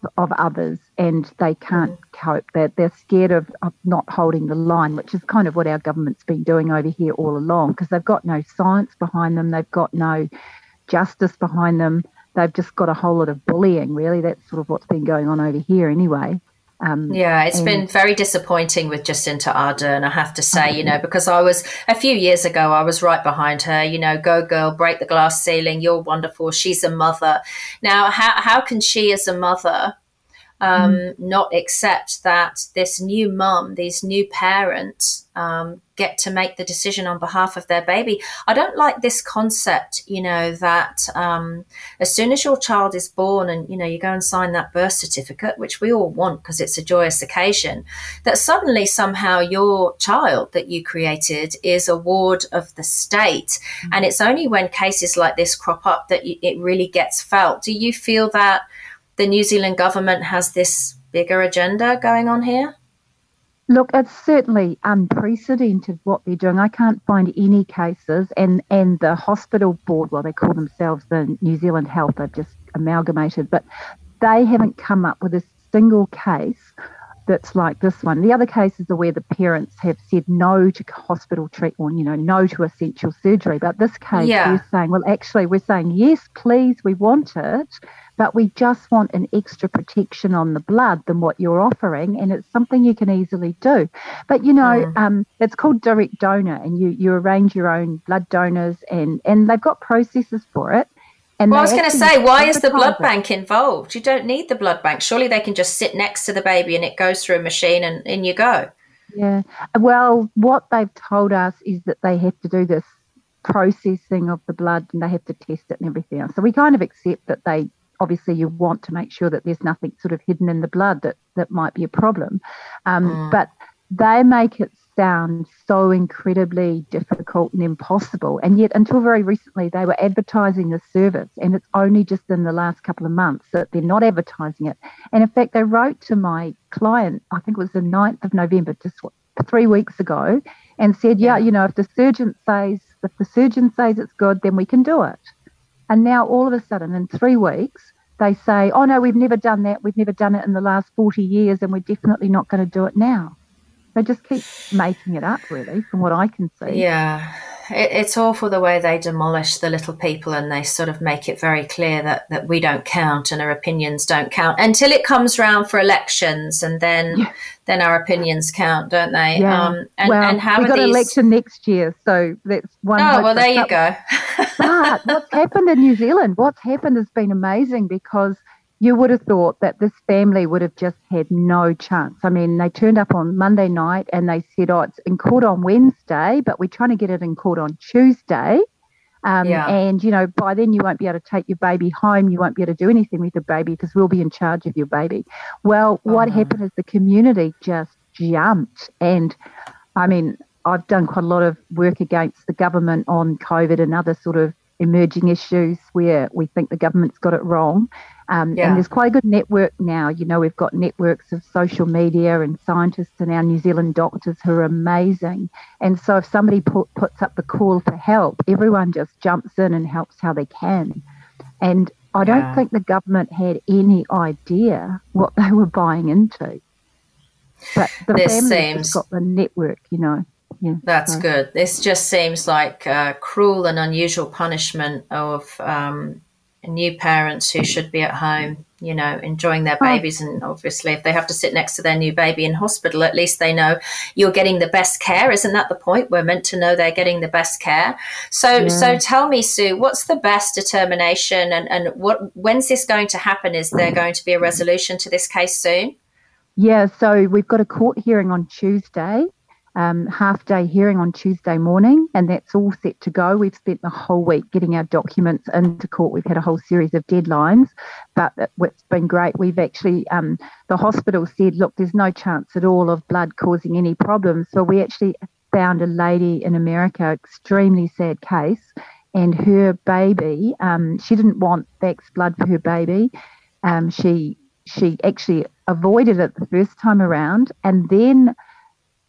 of others, and they can't cope. They're, they're scared of, of not holding the line, which is kind of what our government's been doing over here all along, because they've got no science behind them. They've got no justice behind them. They've just got a whole lot of bullying, really. That's sort of what's been going on over here anyway. Um, yeah, it's and, been very disappointing with Jacinda Ardern, I have to say, you know, because I was, a few years ago, I was right behind her, you know, go girl, break the glass ceiling, you're wonderful, she's a mother. Now, how, how can she as a mother um, mm. not accept that this new mum, these new parents um, get to make the decision on behalf of their baby? I don't like this concept, you know, that um, as soon as your child is born and, you know, you go and sign that birth certificate, which we all want because it's a joyous occasion, that suddenly somehow your child that you created is a ward of the state. Mm. And it's only when cases like this crop up that you, it really gets felt. Do you feel that the New Zealand government has this bigger agenda going on here? Look, it's certainly unprecedented what they're doing. I can't find any cases, and, and the hospital board, well, they call themselves the New Zealand Health, they've just amalgamated, but they haven't come up with a single case that's like this one. The other cases are where the parents have said no to hospital treatment, you know, no to essential surgery. But this case, yeah. we're saying, well, actually, we're saying, yes, please, we want it, but we just want an extra protection on the blood than what you're offering, and it's something you can easily do. But, you know, mm. um, it's called direct donor, and you, you arrange your own blood donors, and, and they've got processes for it. And well, I was going to say, why is the blood it. bank involved? You don't need the blood bank. Surely they can just sit next to the baby and it goes through a machine and in you go. Yeah. Well, what they've told us is that they have to do this processing of the blood and they have to test it and everything else. So we kind of accept that they, obviously you want to make sure that there's nothing sort of hidden in the blood that, that might be a problem. Um, mm. But they make it sound so incredibly difficult and impossible. And yet until very recently, they were advertising the service, and it's only just in the last couple of months that they're not advertising it. And in fact, they wrote to my client, I think it was the ninth of November, just what, three weeks ago, and said, yeah, you know, if the surgeon says, if the surgeon says it's good, then we can do it. And now all of a sudden in three weeks, they say, oh no, we've never done that. We've never done it in the last forty years, and we're definitely not going to do it now. They just keep making it up, really, from what I can see. Yeah, it, it's awful the way they demolish the little people, and they sort of make it very clear that, that we don't count and our opinions don't count until it comes round for elections, and then yeah. then our opinions count, don't they? Yeah. Um, and, well, and how we've got these... an election next year, so that's one. Oh, well, there you go. But what's happened in New Zealand, what's happened has been amazing, because you would have thought that this family would have just had no chance. I mean, they turned up on Monday night and they said, oh, it's in court on Wednesday, but we're trying to get it in court on Tuesday. Um, yeah. And, you know, by then you won't be able to take your baby home. You won't be able to do anything with your baby because we'll be in charge of your baby. Well, oh, what no. happened is the community just jumped. And, I mean, I've done quite a lot of work against the government on COVID and other sort of emerging issues where we think the government's got it wrong. Um, yeah. And there's quite a good network now. You know, we've got networks of social media and scientists and our New Zealand doctors who are amazing. And so if somebody put, puts up the call for help, everyone just jumps in and helps how they can. And I don't yeah. think the government had any idea what they were buying into. But the this family seems... has got the network, you know. Yeah, That's so. good. This just seems like uh, cruel and unusual punishment of um, new parents who should be at home, you know, enjoying their babies. Oh. And obviously if they have to sit next to their new baby in hospital, at least they know you're getting the best care. Isn't that the point? We're meant to know they're getting the best care. So yeah. so tell me, Sue, what's the best determination, and, and what when's this going to happen? Is there going to be a resolution to this case soon? Yeah, so we've got a court hearing on Tuesday. Um, half-day hearing on Tuesday morning, and that's all set to go. We've spent the whole week getting our documents into court. We've had a whole series of deadlines, but it's been great. We've actually, um, the hospital said, look, there's no chance at all of blood causing any problems. So we actually found a lady in America, extremely sad case, and her baby, um, she didn't want Vax blood for her baby. Um, she she actually avoided it the first time around, and then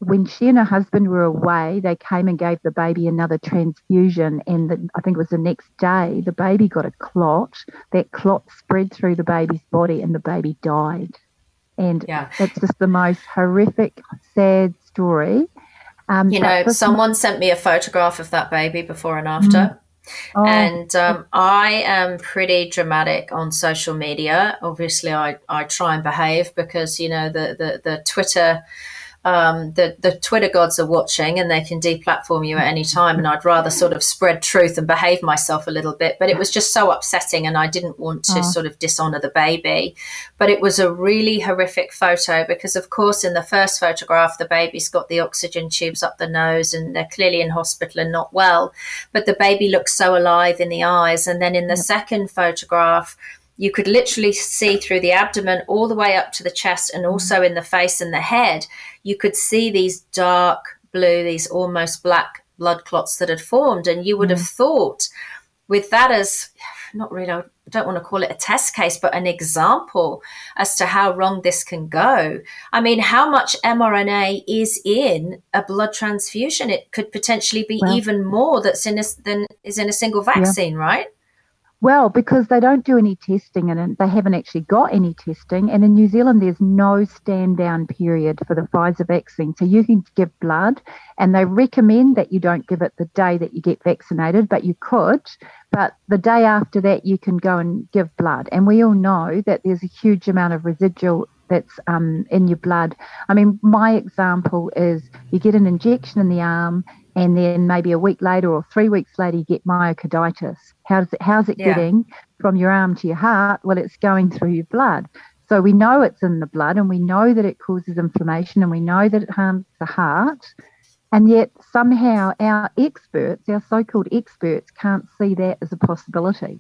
when she and her husband were away, they came and gave the baby another transfusion, and the, I think it was the next day, the baby got a clot. That clot spread through the baby's body, and the baby died. And yeah. it's just the most horrific, sad story. Um, you know, someone sent me a photograph of that baby before and after. Mm. Oh. And um, I am pretty dramatic on social media. Obviously, I, I try and behave because, you know, the, the, the Twitter... Um, the, the Twitter gods are watching and they can deplatform you at any time, and I'd rather sort of spread truth and behave myself a little bit. But it was just so upsetting, and I didn't want to oh. sort of dishonor the baby. But it was a really horrific photo because, of course, in the first photograph, the baby's got the oxygen tubes up the nose and they're clearly in hospital and not well. But the baby looks so alive in the eyes. And then in the yeah. second photograph, you could literally see through the abdomen all the way up to the chest, and also in the face and the head. You could see these dark blue, these almost black blood clots that had formed. And you would mm. have thought, with that as, not really, I don't want to call it a test case, but an example as to how wrong this can go. I mean, how much mRNA is in a blood transfusion? It could potentially be well, even more that's in a, than is in a single vaccine, yeah. right? Well, because they don't do any testing, and they haven't actually got any testing. And in New Zealand, there's no stand-down period for the Pfizer vaccine. So you can give blood, and they recommend that you don't give it the day that you get vaccinated, but you could. But the day after that, you can go and give blood. And we all know that there's a huge amount of residual that's um, in your blood. I mean, my example is you get an injection in the arm, and then maybe a week later or three weeks later, you get myocarditis. How's it, how's it yeah. getting from your arm to your heart? Well, it's going through your blood. So we know it's in the blood, and we know that it causes inflammation, and we know that it harms the heart. And yet somehow our experts, our so-called experts, can't see that as a possibility.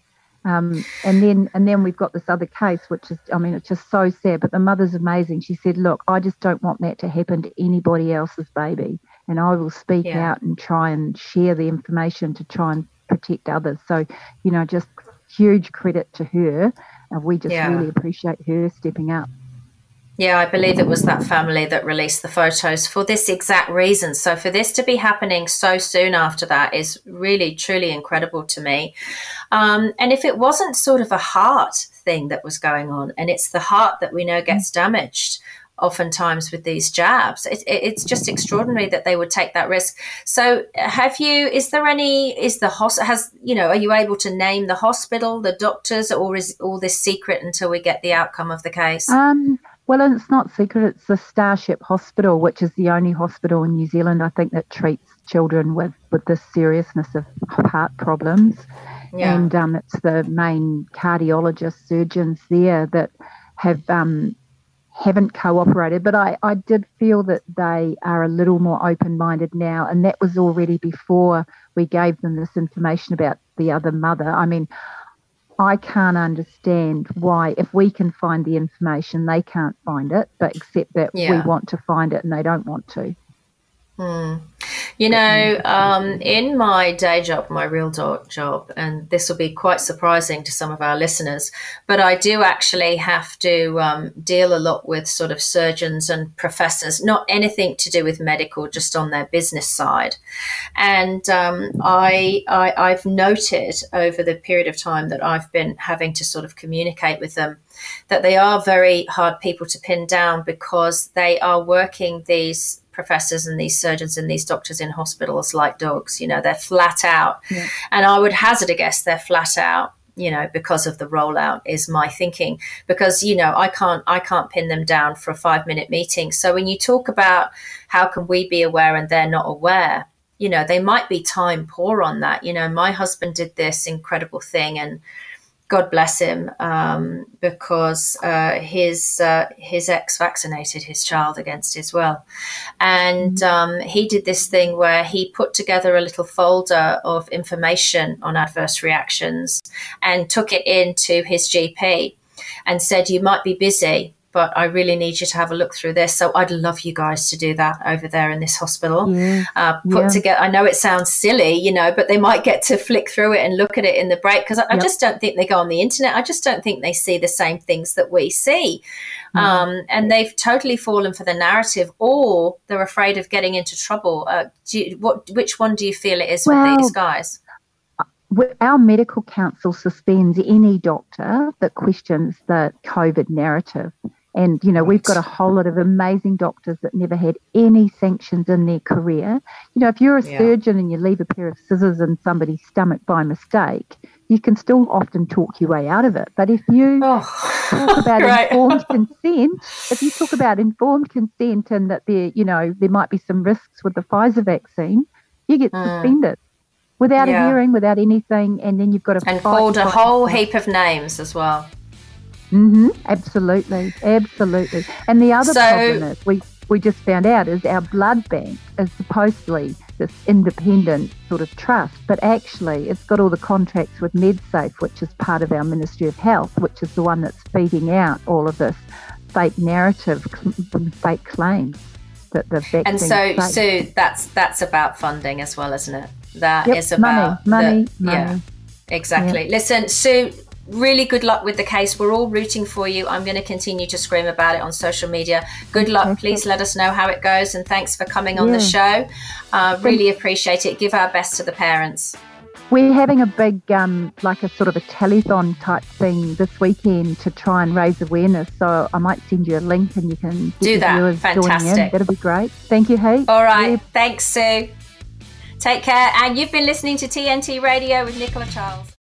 Um, and then and then we've got this other case, which is, I mean, it's just so sad. But the mother's amazing. She said, look, I just don't want that to happen to anybody else's baby. And I will speak yeah. out and try and share the information to try and protect others. So, you know, just huge credit to her. And we just yeah. really appreciate her stepping up. Yeah, I believe it was that family that released the photos for this exact reason. So for this to be happening so soon after that is really, truly incredible to me. Um, and if it wasn't sort of a heart thing that was going on, and it's the heart that we know gets damaged oftentimes with these jabs, it, it, it's just extraordinary that they would take that risk. So have you, is there any, is the hospital, has, you know, are you able to name the hospital, the doctors, or is all this secret until we get the outcome of the case? Um. Well, and it's not secret. It's the Starship Hospital, which is the only hospital in New Zealand, I think, that treats children with, with this seriousness of heart problems. Yeah. And um, it's the main cardiologist, surgeons there that have, um, haven't cooperated. But I, I did feel that they are a little more open-minded now, and that was already before we gave them this information about the other mother. I mean, I can't understand why, if we can find the information, they can't find it, but except that yeah. we want to find it and they don't want to. Hmm. You know, um, in my day job, my real do- job, and this will be quite surprising to some of our listeners, but I do actually have to um, deal a lot with sort of surgeons and professors, not anything to do with medical, just on their business side. And um, I, I, I've noted over the period of time that I've been having to sort of communicate with them that they are very hard people to pin down, because they are working these professors and these surgeons and these doctors in hospitals like dogs. You know, they're flat out. Yeah. And I would hazard a guess they're flat out, you know, because of the rollout, is my thinking. Because, you know, I can't I can't pin them down for a five minute meeting. So when you talk about how can we be aware and they're not aware, you know, they might be time poor on that. You know, my husband did this incredible thing, and God bless him, um, because uh, his uh, his ex vaccinated his child against his will. And um, he did this thing where he put together a little folder of information on adverse reactions and took it into his G P and said, you might be busy, but I really need you to have a look through this. So I'd love you guys to do that over there in this hospital. Yeah. Uh, put Yeah. together, I know it sounds silly, you know, but they might get to flick through it and look at it in the break, because I, I Yep. just don't think they go on the internet. I just don't think they see the same things that we see. Um, and they've totally fallen for the narrative, or they're afraid of getting into trouble. Uh, do you, what, which one do you feel it is Well, with these guys? Our medical council suspends any doctor that questions the COVID narrative. And, you know, we've got a whole lot of amazing doctors that never had any sanctions in their career. You know, if you're a Yeah. surgeon and you leave a pair of scissors in somebody's stomach by mistake, you can still often talk your way out of it. But if you Oh, talk about right. informed consent, if you talk about informed consent and that there, you know, there might be some risks with the Pfizer vaccine, you get Mm. suspended without Yeah. a hearing, without anything, and then you've got to And fight, called a fight, whole fight. heap of names as well. Mm-hmm. Absolutely, absolutely. And the other So- problem is we we just found out is our blood bank is supposedly this independent sort of trust, but actually it's got all the contracts with MedSafe, which is part of our Ministry of Health, which is the one that's feeding out all of this fake narrative, cl- fake claims that the vaccine. And so, Sue, that's that's about funding as well, isn't it? That Yep, is about money, money, the, money. Yeah, exactly. Yep. Listen, Sue, really good luck with the case. We're all rooting for you. I'm going to continue to scream about it on social media. Good luck. Okay. Please let us know how it goes, and thanks for coming on the Yeah. show. Uh, really appreciate it. Give our best to the parents. We're having a big, um, like a sort of a telethon type thing this weekend to try and raise awareness. So I might send you a link and you can get Do the that. viewers joining in. Fantastic. That'll be great. Thank you, Heath. All right. Yeah. Thanks, Sue. Take care. And you've been listening to T N T Radio with Nicola Charles.